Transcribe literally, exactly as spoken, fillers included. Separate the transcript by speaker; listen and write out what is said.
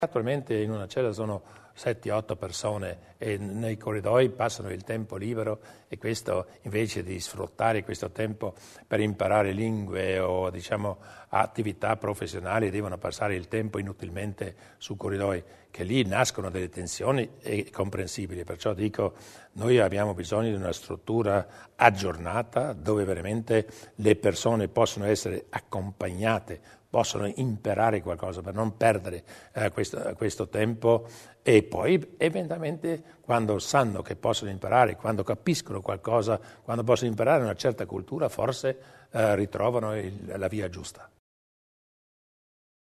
Speaker 1: Attualmente in una cella sono sette otto persone e nei corridoi passano il tempo libero e questo invece di sfruttare questo tempo per imparare lingue o diciamo attività professionali devono passare il tempo inutilmente su corridoi, che lì nascono delle tensioni e comprensibili. Perciò dico, noi abbiamo bisogno di una struttura aggiornata dove veramente le persone possono essere accompagnate, possono imparare qualcosa per non perdere eh, questo, questo tempo e poi eventualmente quando sanno che possono imparare, quando capiscono qualcosa, quando possono imparare una certa cultura, forse eh, ritrovano il, la via giusta.